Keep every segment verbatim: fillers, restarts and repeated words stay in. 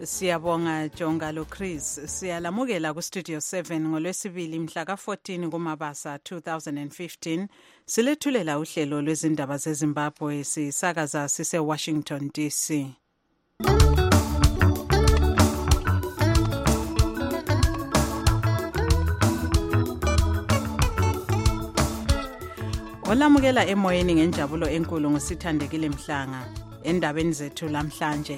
Siyabonga Jongalo Chris. Siyalamukela ku Studio seven ngolwesibili mhla ka fourteen kuMabasa two thousand fifteen. Silethulela uhlelo lwezindaba zeZimbabwe sisakaza sise Washington D C. Olamukela emoyeni ngenjabulo enkulu ngosithandekile Mhlanga endabeni zethu lamhlanje.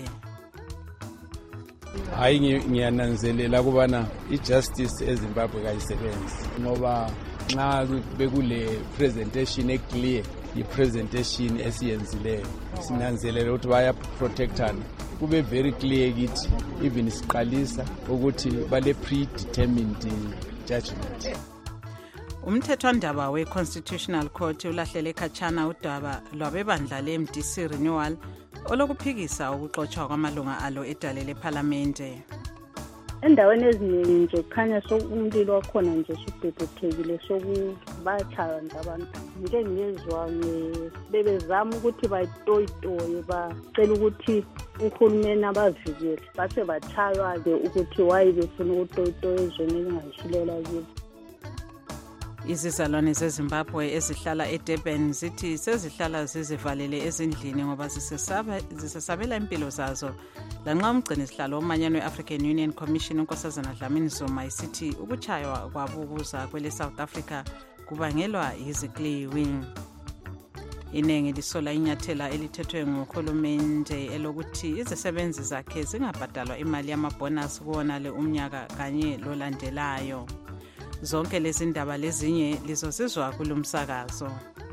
Hayi ngiyananzelela kubana ijustice eZimbabwe kayisebenzi ngoba nxa bekule presentation eclear ipresentation esiyenzileyo sinanzelela ukuthi baya protectana kube very clear kithi even siqalisa ukuthi bale predetermined judgment. Umthethwandaba we-Constitutional Court ulahlele khatshana udaba lwabebandla le-M D C Renewal olokuphikisa ukuxotshwa kwamalunga alo edale lephalamende. Endaweni eziningi nje kukhanya sokumlilo wakhona nje sibhebhethekile sokubachaya nje abantu. Nje ngiyezwa bebezama ukuthi bayitoyitoye bacela ukuthi uhulumeni abavikele base bachaywa ke ukuthi wayi befuna ukutoyitoya ezweni elingayishilela kibo. Izizalwane zeZimbabwe ezihlala eDurban zithi sezihlala zizivalele ezindlini ngoba zisesaba zisesabela impilo zazo. Lanxa umgcini sihlalo omanyano weAfrican Union Commission uNkosazana Dlamini Zuma isithi ukuchaywa kwabukuza kwele South Africa kubangelwa yizikliwi. Inengi lisola inyathela elithethwe ngukhulumende elokuthi izisebenzi zakhe zingabhadalwa imali yamabonus kuwona le umnyaka kanye lolandelayo. Zonke lezi ndaba lezinye lizosizwa kulumsakazo.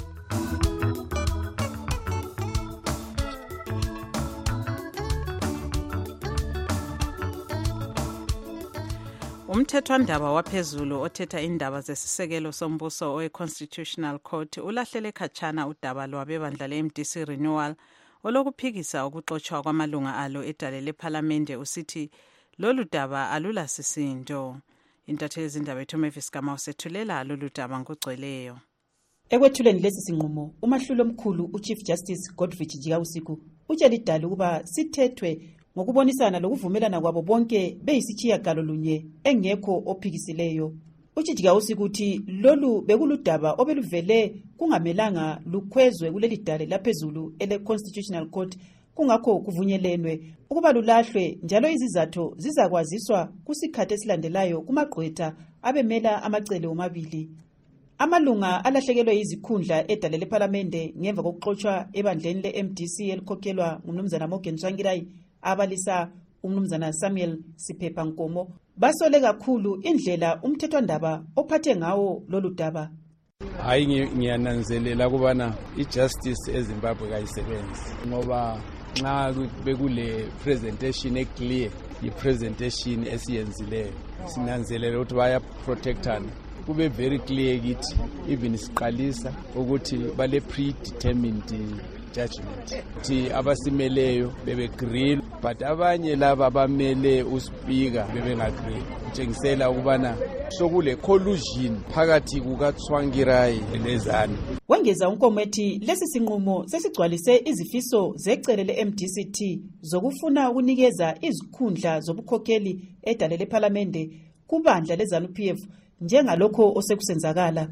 Umthethwandaba waphezulu othetha indaba zesisekelo sombuso owe-Constitutional Court ulahlele khatshana udaba lwabebandla le-M D C Renewal olokuphikisa ukuxotshwa kwamalunga alo edale lephalamende usithi lolu daba alulasisindo. Intatheli zindaba ethu Mavis Gama usethulela lolu daba ngogcweleyo. Ekwethuleni lesi sinqumo umahlulo omkhulu uChief Justice Godfrey Jikausiku utshela idala ukuba sithethwe ngokubonisana lokuvumelana kwabo bonke beyisitshiya galo lunye engekho ophikisileyo. Jikausiku uthi lolu bekuludaba obeluvele kungamelanga lukhwezwe kuleli dale laphezulu ele Constitutional Court kungakho kuvunyelenwe ukuba lulahlwe njalo izizathu zizakwaziswa kusikhathi esilandelayo kumagqwetha abemela amacele omabili. Amalunga alahlekelwe izikhundla edale lephalamende ngemva kokuxotshwa ebandleni le-M D C elikhokhelwa ngumnumzana Morgan Tsvangirai abalisa umnumzana Samuel Siphepha Nkomo basole kakhulu indlela umthethwandaba ophathe ngawo lolu daba. Hayi ngiyananzelela kubana ijustice eZimbabwe kayisebenzi ngoba nxa bekule presentation eclear ipresentation esiyenzileyo sinanzelela ukuthi baya protectana kube very clear kithi even siqalisa ukuthi bale predetermined judgment thi abasimeleyo bebegrill but abanye laba bamele uSpeaker bebengagrill kutshengisela ukubana sokule collusion phakathi kukaTsvangirai lezani. Wengeza unkomethi lesi sinqumo sesigcwalise izifiso zecele le-M D C T zokufuna ukunikeza izikhundla zobukhokheli edale lephalamende kubandla leZANU P F njengalokho osekusenzakala.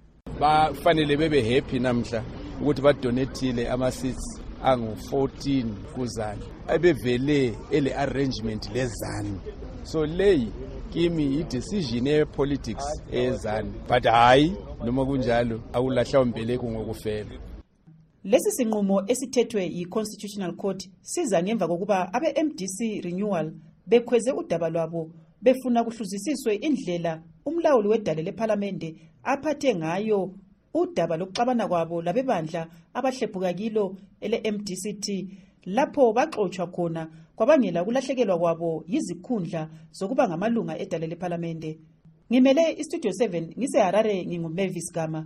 Bafanele bebe happy namhla ukuthi badonetile ama seats angu fourteen kuzani ebevele ele arrangement lezani. So lay kimi i-decision ye-politics ezani but hayi noma kunjalo awulahla umbeleko ngokufela. Lesi sinqumo esithethwe yi-Constitutional Court siza ngemva kokuba abe-M D C Renewal bekhweze udaba lwabo befuna kuhluzisiswe indlela umlawuli wedale lephalamende aphathe ngayo udaba lokuxabana kwabo labebandla abahlephuka kilo ele-M D C T lapho baxotshwa khona kwabangela kulahlekelwa kwabo yizikhundla zokuba ngamalunga edale lephalamende. Ngimele iStudio seven ngiseHarare nginguMavis Gama.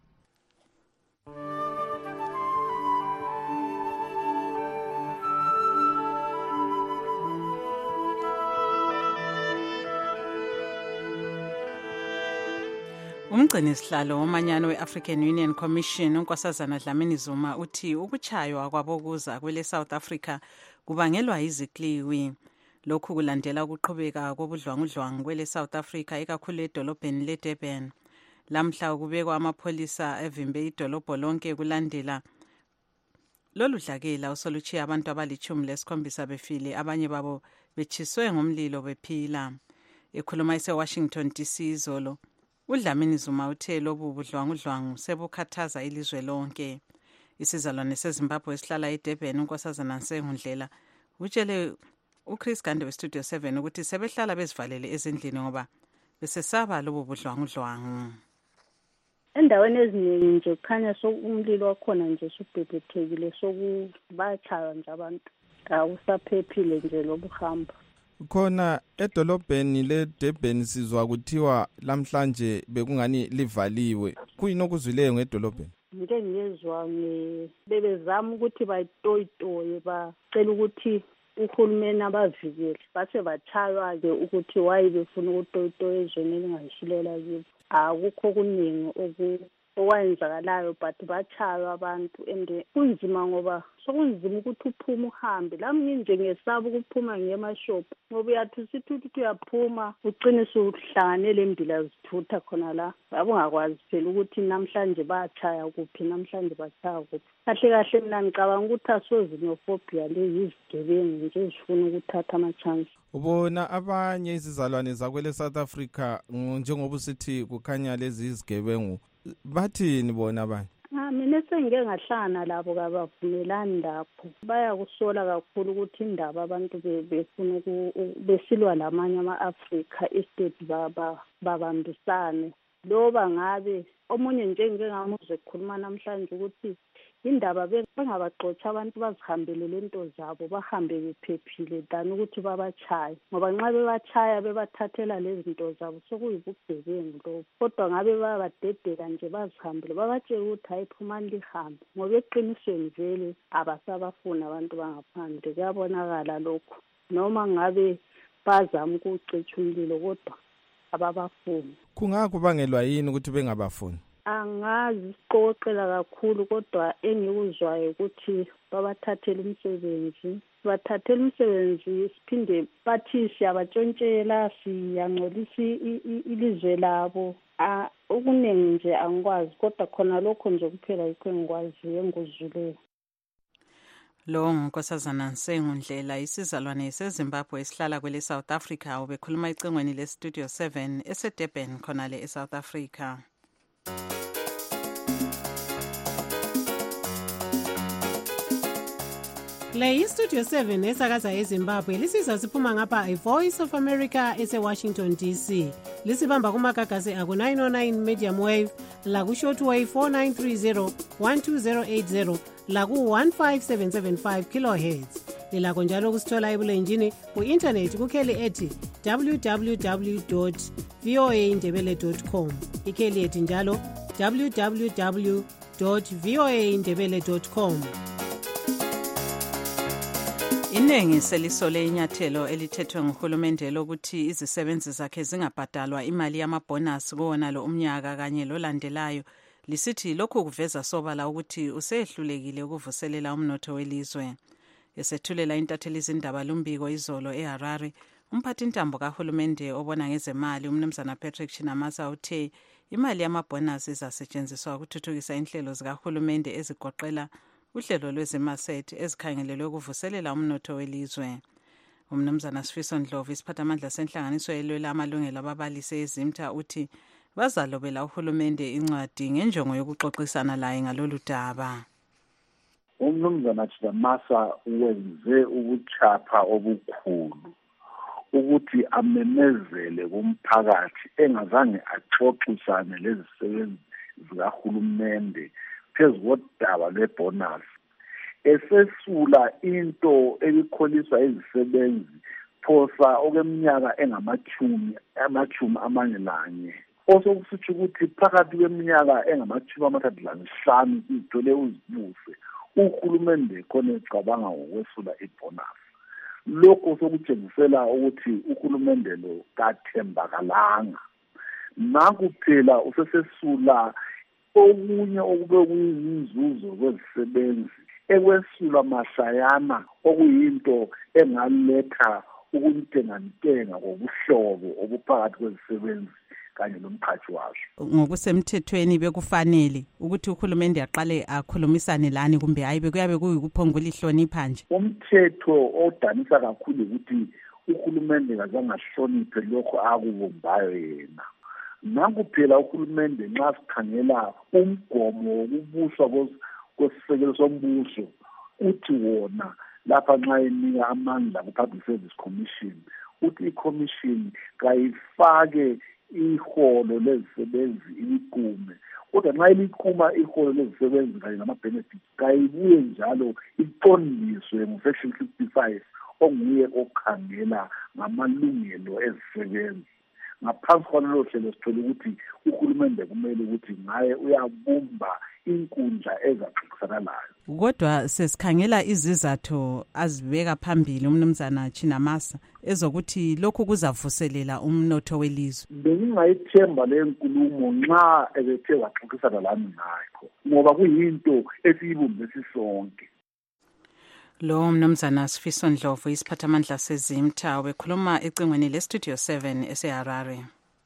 Umgcini sihlalo omanyano weAfrican Union Commission uNkosazana Dlamini Zuma uthi ukuchaywa kwabokuza kwele South Africa kubangelwa izikliwi. lokhu kulandela ukuqhubeka kobudlwangudlwangu kwele South Africa ikakhulu edolobheni leDurban. Lamhla kubekwa amapholisa evimbe idolobho lonke kulandela lolu dlakela osoluchiya abantu abalichumi lesikhombisa befile, abanye babo bechiswe ngomlilo bephila. Ekhuluma eseWashington D C izolo, uDlamini Zuma uthe lobu budlwangudlwangu sebukhathaza ilizwe lonke. Isizalwane seZimbabwe esihlala eDurban unkosazana Nsengundlela utshele uChris Gande weStudio seven ukuthi sebehlala bezivalele ezindlini ngoba besesaba lobu budlwangudlwangu. Endaweni eziningi nje kukhanya sokumlilo wakhona nje subhebhethekile, sokubachaya nje abantu, awusaphephile nje lobuhamba. Khona edolobheni leDurban sizwa kuthiwa lamhlanje bekungani livaliwe. Kuyini okuzwileyo ngedolobheni? Ngike ngiyezwa bebezama ukuthi bayitoyitoye, bacela ukuthi uhulumeni abavikele, base bachaywa-ke ukuthi wayi befuna ukutoyitoya ezweni elingashilela kibo. Akukho kuningi okwenzakalayo but bachaywa abantu, and kunzima ngoba sokunzima ukuthi uphume uhambe. Lami nginje ngesaba ukuphuma ngiyemashophu ngoba uyathi usithi ukuthi uyaphuma ugcine usuhlanganele imbila zithutha khona la, yabo ungakwazi phela ukuthi namhlanje bachaya kuphi, namhlanje bachaya kuphi. Kahle kahle mina ngicabanga ukuthi asozinofobia le yizigebengu nje ezifuna ukuthatha ama-chance. Ubona abanye izizalwane zakwele South Africa njengoba usithi kukhanya lezi izigebengu, bathini bona abanye? Ah, mina sengike ngahlangana labo kabavumelani lapho. Bayakusola kakhulu ukuthi indaba abantu befuna besilwa lamanye ama-Afrika instead babambisane. Loba ngabe omunye nje ngike ngamuzwe ekhuluma namhlanje ukuthi indaba bengabaxotsha abantu bazihambele lento zabo, bahambe bephephile than ukuthi babachaye, ngoba nxa bebachaya bebathathela lezi zinto zabo sokuyibugebengu lobo. Kodwa ngabe babadedela nje bazihambele, babatshela ukuthi hayi phumani lihambe, ngoba eqinisweni vele abasabafuna abantu bangaphandle. Kuyabonakala lokho, noma ngabe bazama ukucitsha umlilo kodwa ababafuni. Kungakho kubangelwa yini ukuthi bengabafuni? Angazi siqoqela kakhulu, kodwa engikuzwayo ukuthi babathathele umsebenzi, bathathele umsebenzi, siphinde bathi siyabatshontshela, siyangcolisa ilizwe labo. Okuningi nje angikwazi, kodwa khona lokho nje kuphela yikho engikwaziyo engikuzwileyo. Lo ngunkosazana Nsengundlela, isizalwane seZimbabwe esihlala kwele South Africa, ubekhuluma ecingweni leStudio seven eseDurban khonale eSouth Africa. Le iStudio seven esakaza eZimbabwe lisiza siphuma ngapha iVoice of America eseWashington D C. Lisibamba kumagagasi aku nine oh nine medium wave, laku shortwave four nine three zero one two zero eight zero, laku one five seven seven five kilohertz. Lilakho njalo kusithola ebulenjini ku-internet kukheli ethi w w w dot v o a indebele dot com. Ikheli ethi njalo w w w dot v o a indebele dot com. Iningi selisole inyathelo elithethwe nguhulumende lokuthi izisebenzi zakhe zingabhadalwa imali yamabhonasi kuwona lo umnyaka kanye lolandelayo, lisithi lokhu kuveza sobala ukuthi usehlulekile ukuvuselela umnotho welizwe. Esethulela intatheli izindaba lumbiko izolo eHarare, umphathi intambo kahulumende obona ngezemali umnumzana Patrick Chinamasa uthe imali yamabhonasi izasetshenziswa ukuthuthukisa inhlelo zikahulumende ezigoqela uhlelo lwezimasethi ezikhangelelwe ukuvuselela umnotho welizwe. Umnumzana Sifiso Ndlovu, isiphathamandla senhlanganiso elwela amalungelo ababalisi eZimta, uthi bazalobela uhulumende incwadi ngenjongo yokuxoxisana laye ngalolu daba. Umnumzana Chinamasa wenze ubuchapha obukhulu ukuthi amemezele kumphakathi engazange axoxisane lezisebenzi zikahulumende phezu kodaba lwebonus, esesula into ebikholiswa izisebenzi phosa okweminyaka engamachumi amachumi amane nanye, osokusitsho ukuthi phakathi kweminyaka engamachumi amathathu lanhlanu izithole uzibuse uhulumende khona ecabanga ngokwesula ibonus. Lokho sokutshengisela ukuthi uhulumende lo kathembakalanga, nakuphela usesesula okunye okube kuyizinzuzo kwezisebenzi, ekwesula mahlayana okuyinto engaletha ukuntengantenga ngobuhlobo obuphakathi kwezisebenzi kanye nomqhashi wazo. Ngokusemthethweni bekufanele ukuthi uhulumende aqale akhulumisane lani kumbe hayi bekuyabe kuyikuphongula ihlonipha nje? Umthetho odanisa kakhulu ukuthi uhulumende kazangahloniphe lokho akubombayo yena. Nangu phela uhulumende nxa sikhangela umgomo wokubuswa kwesisekelo sombuso uthi wona lapha nxa enika amandla ku-Public Service Commission uthi i-commission kayifake iholo lezisebenzi iliqume, kodwa nxa iliquma iholo lezisebenzi kanye nama-benefits kayibuye njalo iqondiswe ngu-section fifty-five onguye okhangela ngamalungelo ezisebenzi. Ngaphansi kwalelo hlelo sithola ukuthi uhulumende kumele ukuthi ngaye uyabumba inkundla ezaxoxisana nayo. Kodwa sesikhangela izizathu azibeka phambili umnumzana Chinamasa ezokuthi lokhu kuzavuselela umnotho welizwe. Bengingayithemba le nkulumo nxa ebethe waxoxisana lami ngakho ngoba kuyinto esiyibumbe sisonke. Lo mnumzana Sifiso Ndlovu isiphathamandla seZimta bekhuluma ecingweni le Studio seven eseHarare.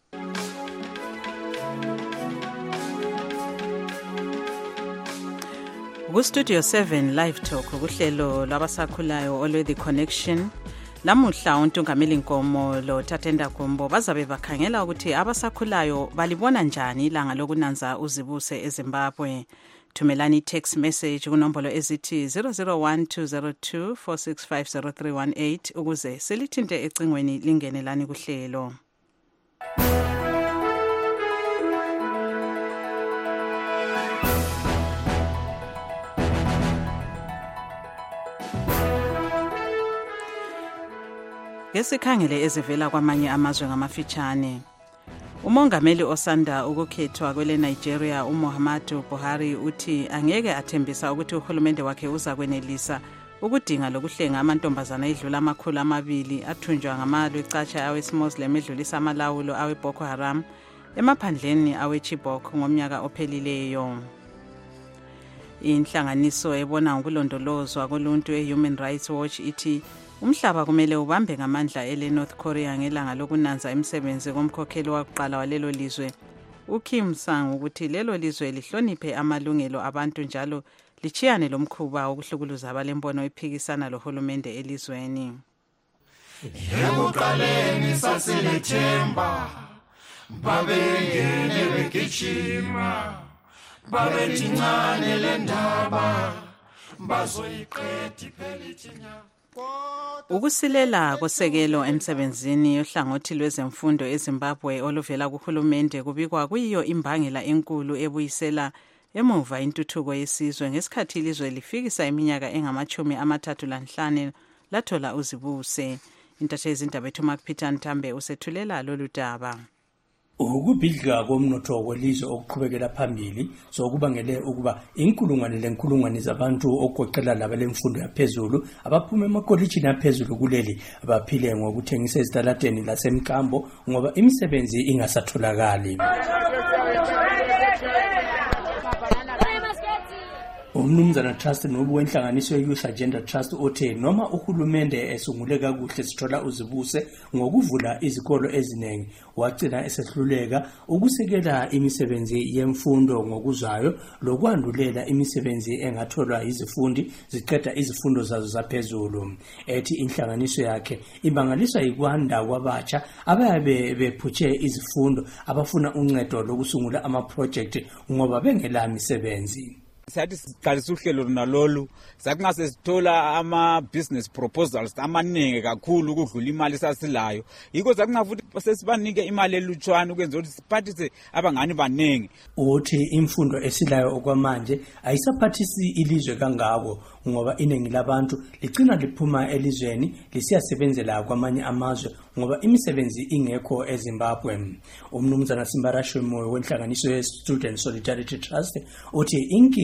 Ku Studio seven Live Talk kuhlelo lwabasakhulayo olwe The Connection. Lamuhla uNtungameli Nkomo lo Tatenda Gombo bazabe bakhangela ukuthi abasakhulayo balibona njani ilanga lokunanza uzibuse eZimbabwe. Thumelani text message kunombolo ezithi zero zero one two zero two four six five zero three one eight ukuze silithinte ecingweni lingenelani kuhlelo. Ngesikhangele ezivela kwamanye amazwe ngamafitshane. Umongameli osanda ukukhethwa kwele Nigeria uMuhammadu Buhari uthi angeke athembisa ukuthi uhulumende wakhe uza kwenelisa ukudinga lokuhlenga amantombazana edlula amakhulu amabili athunjwa ngamalwe ecatsha awesimuslim edlulisa amalawulo awe Boko Haram emaphandleni awe Chibok ngomnyaka ophelileyo. Inhlanganiso ebona ngokulondolozwa koluntu eHuman Rights Watch ithi umhlaba kumele ubambe ngamandla ele North Korea ngelanga lokunanza emsebenzi komkhokheli waqala walelo lizwe uKim Sang ukuthi lelo lizwe lihloniphe amalungelo abantu njalo lichiyane lomkhuba wokuhlukuluza abalembono ephikisana lohulumende elizweni. Yekuqaleni sasilethemba babengene begijima babethi ncane le ndaba bazoyiqeda iphelinya. Ukusilela kosekelo emsebenzini yohlangothi lwezemfundo eZimbabwe oluvela kuhulumende kubikwa kuyiyo imbangela enkulu ebuyisela emuva intuthuko yesizwe ngesikhathi ilizwe lifikisa iminyaka engamachumi amathathu lanhlanu lathola uzibuse. Intatheli indaba ethu Mark Peter Ntambe usethulela lolu daba. Ukubhidlika komnotho welizwe okuqhubekela phambili sokubangele ukuba inkulungwane lenkulungwane zabantu ogoqela laba lemfundo yaphezulu abaphuma emakolejini aphezulu kuleli abaphile ngokuthengisa ezitaladeni lasemkambo ngoba imisebenzi ingasatholakali. Umnumzana Trust nobu wenhlanganiso ye-Youth Agenda Trust othe noma uhulumende esungule kakuhle sithola uzibuse ngokuvula izikolo eziningi wagcina esehluleka ukusekela imisebenzi yemfundo ngokuzayo lokwandulela imisebenzi engatholwa izifundi ziqeda izifundo zazo zaphezulu. Ethi inhlanganiso yakhe ibangaliswa yikwanda kwabatsha abayabe bephutshe izifundo abafuna uncedo lokusungula ama-project ngoba bengela misebenzi. Sathi siqalisa uhlelo nalolu sakungase sithola ama business proposals amaningi kakhulu ukudlula imali sasilayo yiko sakungafuthi sesibanike imali elutshwana ukwenza ukuthi siphathise abangani baningi. Uthi imfundo esilayo okwamanje ayisaphathisi ilizwe kangako ngoba iningi labantu ligcina liphuma elizweni lisiyasebenzela kwamanye amazwe ngoba imisebenzi ingekho eZimbabwe. Umnumzana Simbarashwe wenhlanganiso ye Student Solidarity Trust uthi inkinga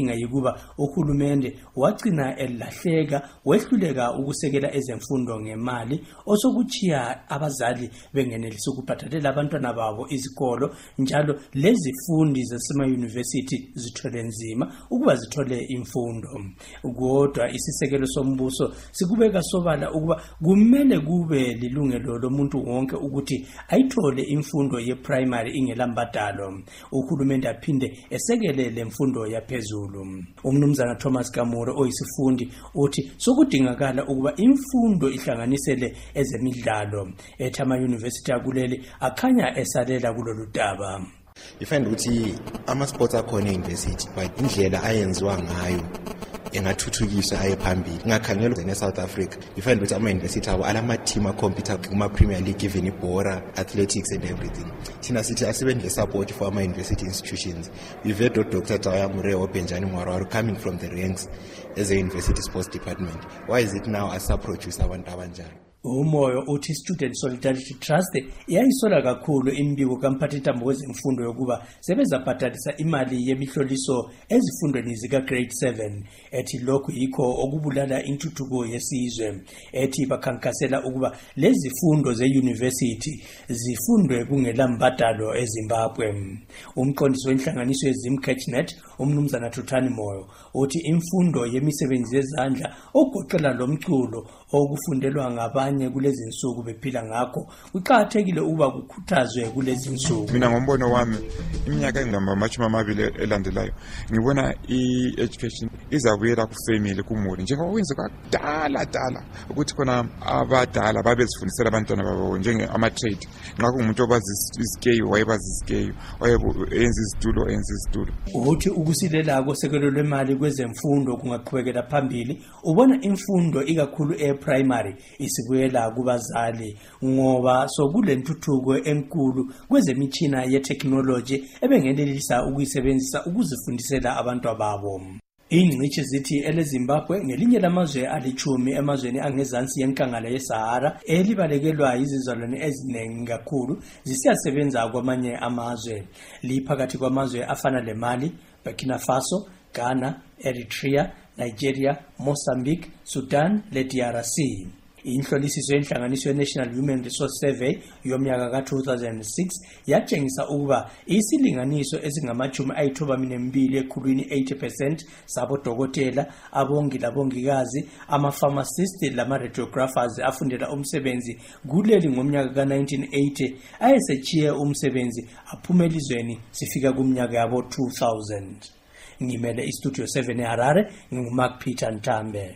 inkinga yikuba uhulumende wagcina elahleka wehluleka ukusekela ezemfundo ngemali osokuchiya abazali bengenelisa ukubhadalela abantwana babo izikolo njalo lezifundi zasema university zithole nzima ukuba zithole imfundo. Kodwa isisekelo sombuso sikubeka sobala ukuba kumele kube lilungelo lomuntu wonke ukuthi ayithole imfundo ye primary ingelambadalo. Uhulumende aphinde esekele lemfundo yaphezulu. Umnumzana Thomas Kamuro oyisifundi uthi sokudingakala ukuba imfundo ihlanganisele ezemidlalo. Ethi ama university akuleli akhanya esalela kulolu daba. Ifind ukuthi ama sports akhona e-university but indlela ayenziwa ngayo engathuthukiswa aye phambili. Ngakhangela ne South Africa ifind ukuthi ama university abo alama team a compete kuma Premier League given ibora athletics and everything. Thina sithi asebenzise support for ama university institutions. We've had Doctor Tawaya Mureo Benjani Mwaru coming from the ranks as a university sports department. Why is it now as a producer abantu abanjalo? Umoyo uthi Student Solidarity Trust yayisola kakhulu imbiko kamphathintambo wezemfundo yokuba sebezabhadalisa imali yemihloliso ezifundweni zika grade seven. Ethi lokhu yikho okubulala intuthuko yesizwe. Ethi bakhankasela ukuba lezi zifundo ze-university zifundwe kungelambadalo eZimbabwe. Umqondisi wenhlanganiso yeZimCatchNet umnumzana Thuthani Moyo uthi imfundo yemisebenzi yezandla ogoqela lomculo okufundelwa ngabanye kulezi insuku bephila ngakho kuqhathekile ukuba kukhuthazwe kulezi insuku. Mina ngombono wami iminyaka engamba amachumi amabili elandelayo ngibona i-education izabuyela ku-family kumuli njengoba kwenzeka kudala dala ukuthi khona abadala babezifundisela abantwana babo njenge ama-trade. Ngakho umuntu obazi isikeyu wayebazi isikeyu wayenza izitulo enza izitulo. Uthi ukusilela kosekelo lwemali kwezemfundo kungaqhubekela phambili ubona imfundo ikakhulu e-primary isibuyela kubazali ngoba sokule ntuthuko enkulu kwezemitshina ye-technology ebengenelisa ukuyisebenzisa ukuzifundisela abantu babo. Ingcithi zithi eleZimbabwe ngelinye lamazwe alichumi emazweni angezansi yenkangala yeSahara elibalekelwa izizalwane eziningi kakhulu zisiyasebenza kwamanye amazwe. Liphakathi kwamazwe afana leMali, Burkina Faso, Ghana, Eritrea, Nigeria, Mozambique, Sudan le D R C. Inhlolisiso yenhlanganiso ye-National Human Resource Survey yomnyaka ka two thousand six yatshengisa ukuba isilinganiso esingamachumi ayithobamine mbili ekhulwini eighty percent sabodokotela, abongi labongikazi, ama-pharmacist lama-radiographers afundela umsebenzi kuleli ngomnyaka ka nineteen eighty ayesechiye umsebenzi aphumelizweni sifika kumnyaka yabo two thousand. Ngimele iStudio seven eHarare nginguMark Peter Ntambe.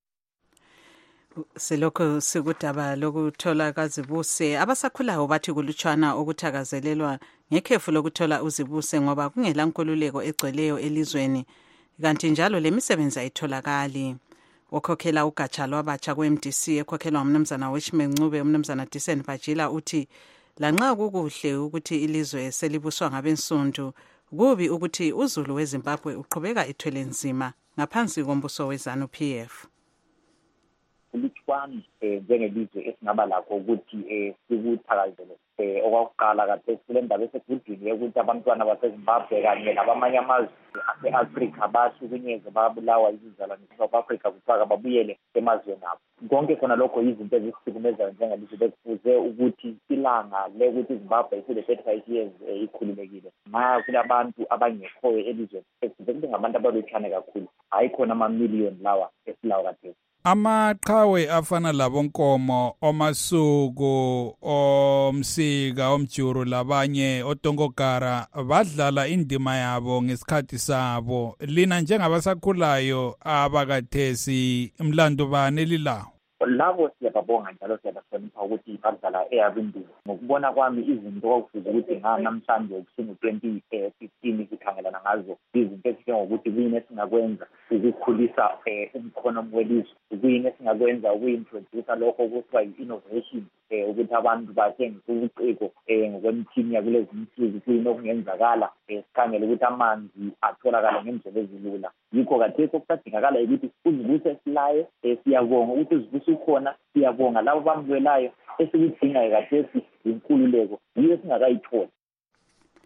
Selokho sikudaba lokuthola kaZibuse abasakhulayo bathi kulutshwana okuthakazelelwa ngekhefu lokuthola uZibuse ngoba kungela nkululeko egcweleyo elizweni kanti njalo lemisebenzi ayitholakali. Okhokhela ugatsha lwabatsha kwe-M D C ekhokhelwa umnumzana Wishman Ncube umnumzana Disen Bajila uthi lanxa kukuhle ukuthi ilizwe selibuswa ngabensundu kubi ukuthi uZulu weZimbabwe uqhubeka ethwele nzima ngaphansi kombuso weZANU P F. Kulutshwana njengelizwe esingaba lakho ukuthi sikuthakazele okwakuqala kade kule ndaba esegudini ukuthi abantwana baseZimbabwe kanye nabamanye amazwe ase-Afrika bahlukunyezwe babulawa izizalwane South Africa kufaka babuyele emazweni abo. Konke khona lokho izinto ezisihlukumezayo njengelizwe bekufuze ukuthi ilanga lekuthi iZimbabwe isile thirty-five years ikhululekile nxa kulabantu abangekhoyo elizweni ekufuze kube ngabantu abalutshwane kakhulu hayi khona ama-million lawa esilawo kade. Amaqhawe afana labonkomo, omasuku, omsika, omjuru labanye otonkogara badlala indima yabo ngesikhathi sabo. Lina njengabasakhulayo abakathesi mlando bani lilawo? Labo siyababonga njalo siyabahlonipha ukuthi badlala eyabo indima. Ngokubona kwami izinto okufuze ukuthi namhlanje kusuku twenty fifteen sikhangelana ngazo izinto ezinjengokuthi kuyini esingakwenza ukukhulisa umkhono welizwe, kuyini esingakwenza ukuintroduce lokho okuthiwa yi-innovation ukuthi abantu bathengise ubuciko ngokwemithini yakulezi insuku, kuyini okungenzakala sikhangele ukuthi amanzi atholakala ngendlela ezilula. Yikho kathesi okusadingakala ukuthi uZibuse silaye siyabonga ukuthi uZibuse ukhona, siyabonga labo bamlwelayo esikudingayo kathesi inkululeko yiyo singakayitholi.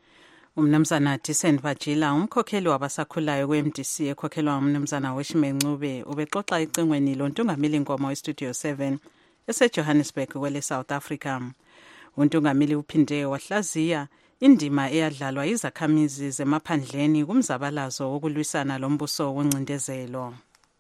Umnumzana Tisen Vajila umkhokheli wabasakhulayo kwe-M D C ekhokhelwa umnumzana Weshime Ncube ubexoxa icingweni lontungameli Nkomo weStudio seven eseJohannesburg kwele South Africa. Untungameli uphinde wahlaziya indima eyadlalwa izakhamizi zemaphandleni kumzabalazo wokulwisana lombuso wencindezelo.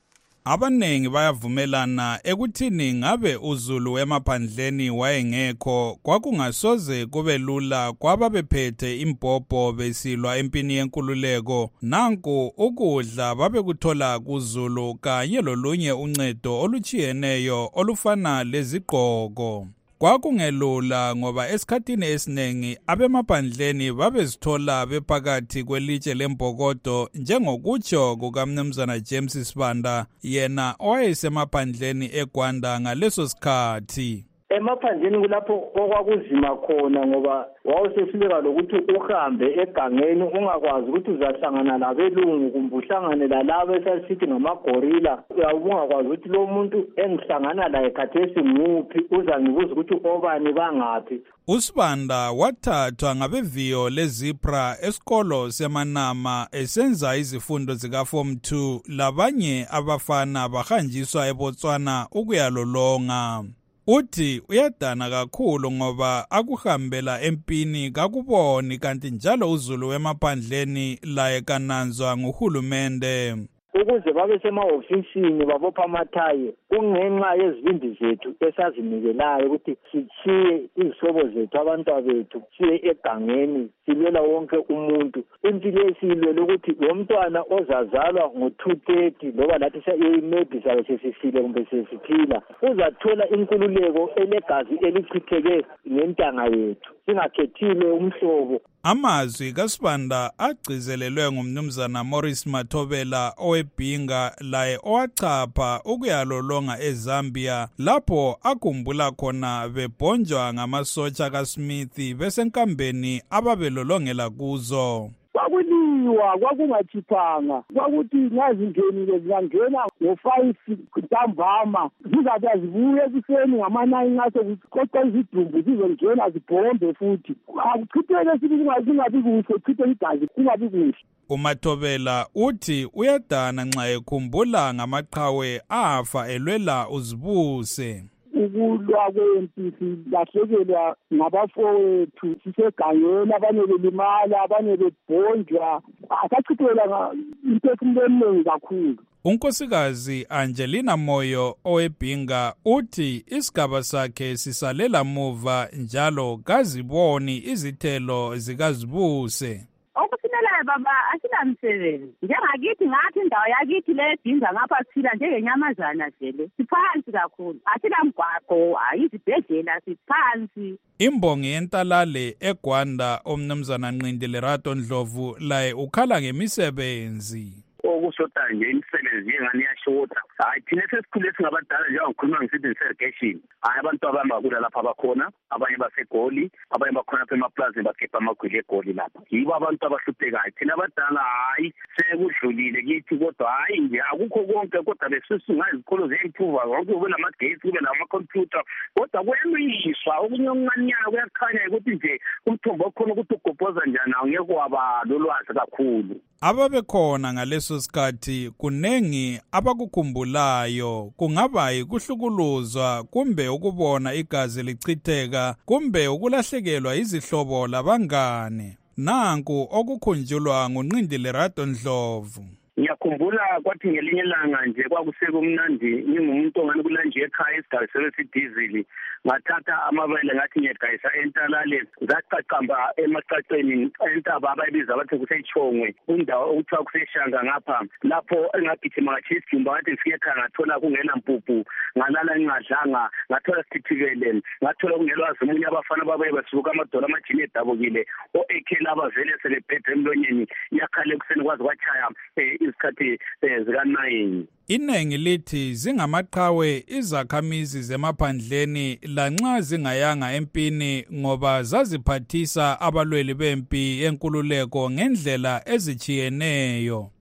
Abanengi bayavumelana ekuthini ngabe uZulu emaphandleni wayengekho kwakungasoze kube lula kwababephethe impopho besilwa empini yenkululeko. Nanku ukudla babekuthola kuZulu kanye lolunye uncedo oluchiyeneyo olufana lezigqoko. Kwakungelula ngoba esikhathini esinengi abemaphandleni babezithola bephakathi kwelitshe lembokodo njengokutsho kukamnumzana James Sibanda yena owayesemaphandleni eGwanda ngaleso sikhathi. Emaphandleni kulapho okwakuzima khona ngoba wawusehluleka lokuthi uhambe egangeni ungakwazi ukuthi uzahlangana labelungu kumbe uhlangane lalabo esasithi ngamagorilla. Ungakwazi ukuthi lo muntu engihlangana laye khathesi nguphi uzangibuza ukuthi obani bangaphi. Usibanda wathathwa ngabeviyo lezipra esikolo seManama esenza izifundo zika Form two labanye abafana bahanjiswa eBotswana ukuyalolonga. Uthi uyadana kakhulu ngoba akuhambela empini kakuboni kanti njalo uZulu wemaphandleni laye kananzwa nguhulumende. Ukuze babe semahofisini babopha amathayi kungenxa yezivindi zethu esazinikelayo ukuthi sichiye izihlobo zethu abantwana bethu siye egangeni silwela wonke umuntu. Impilo esiyilwela ukuthi lo mntwana ozazalwa ngo-two thirty loba lathi maybe sabe sesifile kumbe sesiphila uzathola inkululeko elegazi elichitheke ngentanga yethu singakhethile umhlobo. Amazwi kaSibanda agcizelelwe ngumnumzana Morris Mathobela owebhinga laye owachapha ukuyalolonga eZambia lapho akhumbula khona bebhonjwa ngamasotsha kaSmith besenkambeni ababelolongela kuzo. Kwakuliwa kwakungachiphanga kwakuthi ngazingenile zingangena ngo-five ntambama zizabe zibuye ekuseni ngama-nine ngaso kuqoqa izidumbu zizongena zibhombe futhi akuchitheke sithi kungabi kuhle kuchitheke igazi kungabi kuhle. uMathobela uthi uyadana nxa ekhumbula ngamaqhawe afa elwela uzibuse. Ukulwa kwempi silahlekelwa ngabafowethu sisegangeni abanye belimala abanye bebhonjwa asachithela imphefumulo eminingi kakhulu. Unkosikazi Angelina Moyo owebhinga uthi isigaba sakhe sisalela muva njalo kaziboni izithelo zikazibuse. Okusinelayo baba asinamsebenzi njengakithi ngathi indawo yakithi le edinga ngapha siphila njengenyamazana vele siphansi kakhulu asinamgwaqo ayizibhedlela siphansi. Imbongi yentalale eGwanda omnumzana Nqindile Rato Ndlovu laye ukhala ngemisebenzi. Okushoda nje imisebenzi yengane yashota hayi thina sesikhule singabadala njengokhuluma ngisithi irrigation hayi abantu abambakula lapha abakhona abanye basegoli abanye bakhona apha emaplazini bakhipha amagwili egoli lapha yibo abantu abahluphekayo thina abadala hayi sekudlulile kithi kodwa hayi nje akukho konke kodwa besusunga izikolo ze-improve konke kube namagesi kube namakhompyutha kodwa kuyamiswa okunye okuncanyana kuyakhanya ukuthi nje umthombo okhona ukuthi ugobhoza njani awungeke waba lolwazi kakhulu. Ababekhona ngaleso sikhathi kunengi abakukhumbulayo kungaba yikuhlukuluzwa kumbe ukubona igazi lichitheka kumbe ukulahlekelwa izihlobo labangane. Nanku okukhunjulwa nguNqindile Rato Ndlovu. Ngiyakhumbula kwathi ngelinye ilanga nje kwakusekumnandi ngingumuntu ongani kulanje ekhaya isigayisele sidizili ngathatha amabele ngathi ngiyagayisa entalale ngaqaqamba emacaceni entaba abayibiza bathi kusechongwe indawo okuthiwa kuseshanga ngapha lapho engagijima ngathi isidumba ngathi ngifike ekhaya ngathola kungena mpuphu ngalala ngingadlanga ngathola sithithikele ngathola kungelwazi umunye abafana babaye basuka amadola amajini edabukile o-ekhela abavele selebhedre emlonyeni yakhale ekuseni kwazi kwachaya isikhathi zika-nine. Inengi lithi zingamaqhawe izakhamizi zemaphandleni lanxa zingayanga empini ngoba zaziphathisa abalweli bempi yenkululeko ngendlela ezichiyeneyo.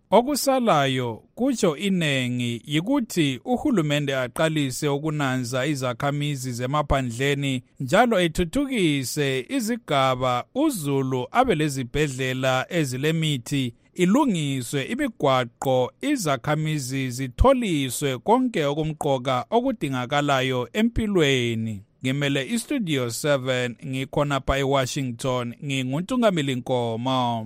Okusalayo kutsho inengi yikuthi uhulumende aqalise ukunanza izakhamizi zemaphandleni njalo ethuthukise izigaba uzulu abe lezibhedlela ezilemithi ilungiswe imigwaqo izakhamizi zitholiswe konke okumqoka okudingakalayo empilweni. Ngimele iStudio seven ngikhona pa eWashington nginguntungameli Nkomo.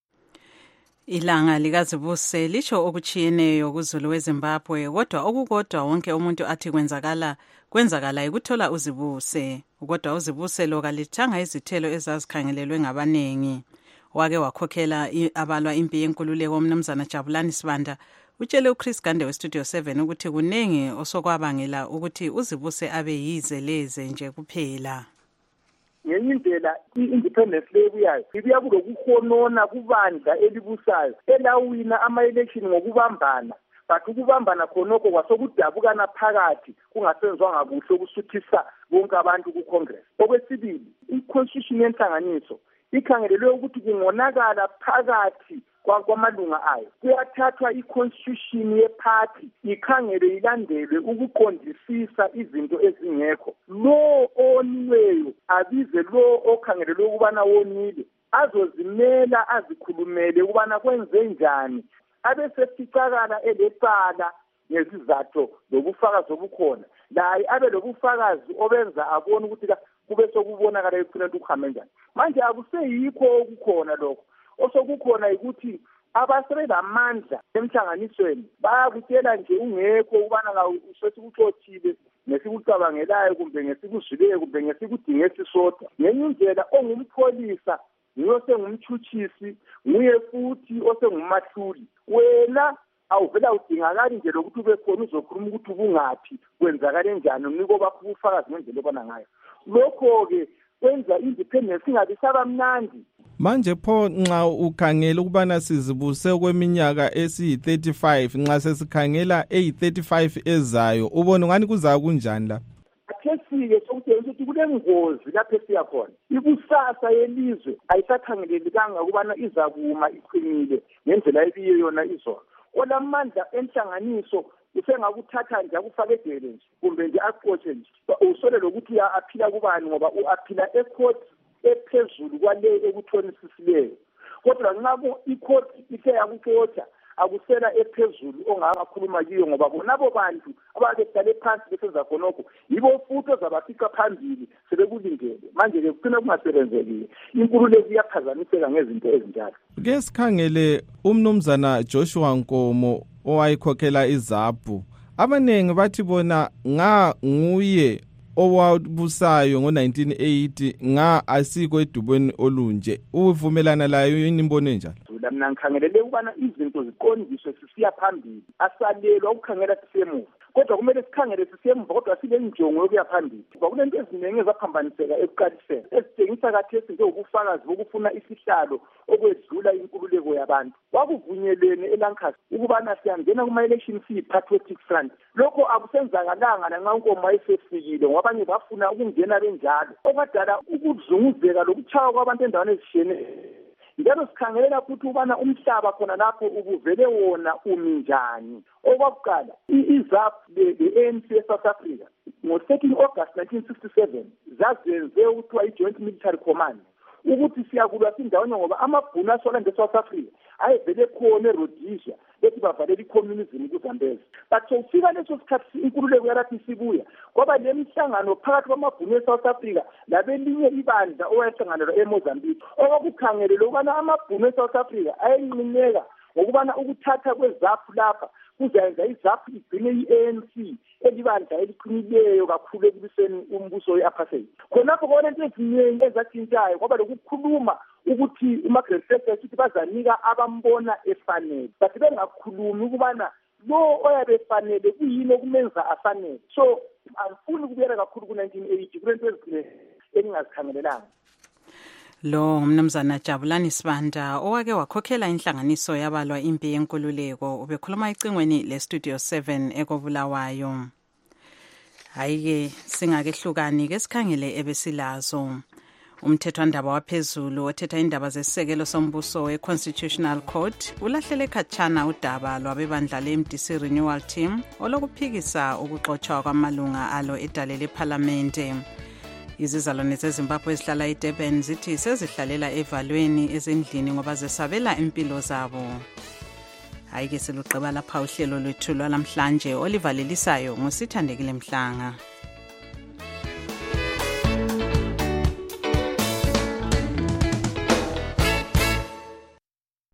Ilanga likazibuse lisho okuchiyeneyo kuzulu weZimbabwe kodwa okukodwa wonke umuntu athi kwenzakala kwenzakala ukuthola uzibuse kodwa uzibuse lo kalithanga izithelo ezazikhangelelwe ngabanengi. Wake wakhokhela abalwa impi yenkululeko umnumzana Jabulani Sibanda utshele uChris Gande weStudio seven ukuthi kunengi osokwabangela ukuthi uzibuse abe yizeleze nje kuphela. Ngenye indlela i-independence lebuyayo ibuya kulokuhonona kubandla elibusayo elawina ama-election ngokubambana but ukubambana khonokho kwasokudabukana phakathi kungasenzwanga kuhle ukusuthisa bonke abantu ku-Congress. Okwesibili, i-constitution yenhlanganiso ikhangelelwe ukuthi kungonakala phakathi kwamalunga ayo. Kuyathathwa i-constitution yeparty ikhangele ilandelwe ukuqondisisa izinto ezingekho. Lo oniweyo abize lo okhangelelwe ukubana wonile azozimela azikhulumele ukubana kwenze njani abeseficakala elecala ngezizathu zobufakazi obukhona laye abe lobufakazi obenza abone ukuthi kube sokubonakala ekuphela ukuhamba njani. Manje akuseyikho okukhona lokho osokukhona ukuthi abasebenamandla emhlanganisweni bayakutshela nje ungekho ukubana usesikuxothile ngesikucabangelayo kumbe ngesikuzwileyo kumbe ngesikudinge sisodwa. Ngenye indlela ongumpholisa nguye sengumthuthisi nguye futhi osengumahluli. Wena awuvela udingakali nje lokuthi ube khona uzokhuluma ukuthi ubungaphi kwenzakale njani uniko bakho ubufakazi ngendlela obona ngayo. Lokho-ke kwenza independence ingabi sabamnandi. Manje pho nxa ukhangela ukubana sizibuse kweminyaka esiyi thirty-five nxa sesikhangela eyi thirty-five ezayo ubona ngani kuza kunjani la? Athesike sokutshela ukuthi kulengozi lapho esiya khona. Ikusasa yelizwe ayisakhangelelekanga ukubana izakuma iqinile ngendlela ebiyo yona izona. Olamandla enhlanganiso usengakuthatha nje akufake edele nje kumbe nje aqotshe nje usole lokuthi aphila kubani ngoba uaphila ecourt ephezulu kwale ekuthonisisileyo. Kodwa nxa icourt ithe yakuxotsha akusela ephezulu ongakhuluma kiyo ngoba bonabo bantu ababehlale phansi besenza khonokho yibo futhi ozabafica phambili sebekulindele. Manje-ke kucina kungasebenzekile inkululeko iyaphazamiseka ngezinto ezinjalo. Ke sikhangele umnumzana Joshua Nkomo owayikhokhela iZAPU. Abanengi bathi bona nga nguye owabusayo ngo nineteen eighty nga asiko edubweni olunje. Uvumelana layo yini imbono enjalo? Mina ngikhangelele ukubana izinto ziqondiswe sisiya phambili asalelwa ukukhangela sisemuva. Kodwa kumele sikhangele sisemuva kodwa sile njongo yokuya phambili. Ngoba kunento eziningi ezaphambaniseka ekuqaliseni esitshengisa kathesi njengobufakazi bokufuna isihlalo okwedlula inkululeko yabantu. Kwakuvunyelene eLancaster ukubana siyangena kuma-election siyi-patriotic front. Lokho akusenzakalanga lanxa uNkomo wayesefikile ngoba abanye bafuna ukungena benjalo okwadala ukuzunguzeka lokuchawa kwabantu endaweni ezishiyeneyo. Njalo sikhangelela futhi ukubana umhlaba khona lapho ubuvele wona umi njani. Okwakuqala iZAPU le-A N C eSouth Africa ngo-thirteen August nineteen sixty-seven zazenze ukuthiwa i-Joint Military Command ukuthi siyakulwa sindawonye ngoba amabhunu asolanda eSouth Africa ayevele khona eRhodesia bethi bavalele i-communism kuZambezi. But sokufika leso sikhathi inkululeko yalapho isibuya kwaba le mihlangano phakathi kwamabhunu eSouth Africa labelinye ibandla owayehlanganelwa eMozambique okukhangelelwe ukubana amabhunu eSouth Africa ayenqineka ngokubana ukuthatha kweZAPU lapha kuzayenza iZAPU igcine i-A N C elibandla eliqinileyo kakhulu ekubiseni umbuso we-apartheid. Khonapho kona into eziningi ezatshintshayo kwaba lokukhuluma ukuthi uMargaret Thatcher ukuthi bazanika abambona efanele but bengakhulumi ukubana lo oyabe efanele kuyini okumenza afanele. So angifuni ukubuyela kakhulu ku-nineteen eighty kulento eziningi engingazikhangelelanga. Lo umnumzana Jabulani Sibanda owake wakhokhela inhlanganiso yabalwa impi yenkululeko ubekhuluma icingweni leStudio seven ekobulawayo. Hayike singakehlukani ke sikhangele ebesilazo. umthethwandaba waphezulu othetha indaba zesisekelo sombuso we-Constitutional Court ulahlele khatshana udaba lwabebandla le-M D C Renewal Team olokuphikisa ukuxotshwa kwamalunga alo edale lephalamente. Izizalwane zeZimbabwe ezihlala eDurban zithi sezihlalela evalweni ezindlini ngoba zesabela impilo zabo. Hayi ke selugqiba lapha uhlelo lwethu lwalamhlanje olivalelisayo ngusithandekile Mhlanga.